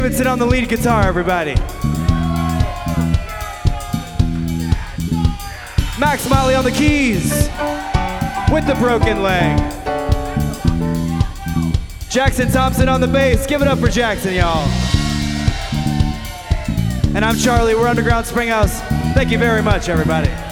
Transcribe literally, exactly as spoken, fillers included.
Davidson on the lead guitar, everybody. Max Motley on the keys with the broken leg. Jackson Thompson on the bass. Give it up for Jackson, y'all. And I'm Charlie. We're Underground Springhouse. Thank you very much, everybody.